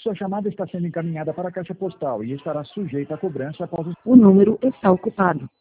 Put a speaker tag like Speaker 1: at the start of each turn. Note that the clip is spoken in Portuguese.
Speaker 1: Sua chamada está sendo encaminhada para a caixa postal e estará sujeita a cobrança após
Speaker 2: O número está ocupado.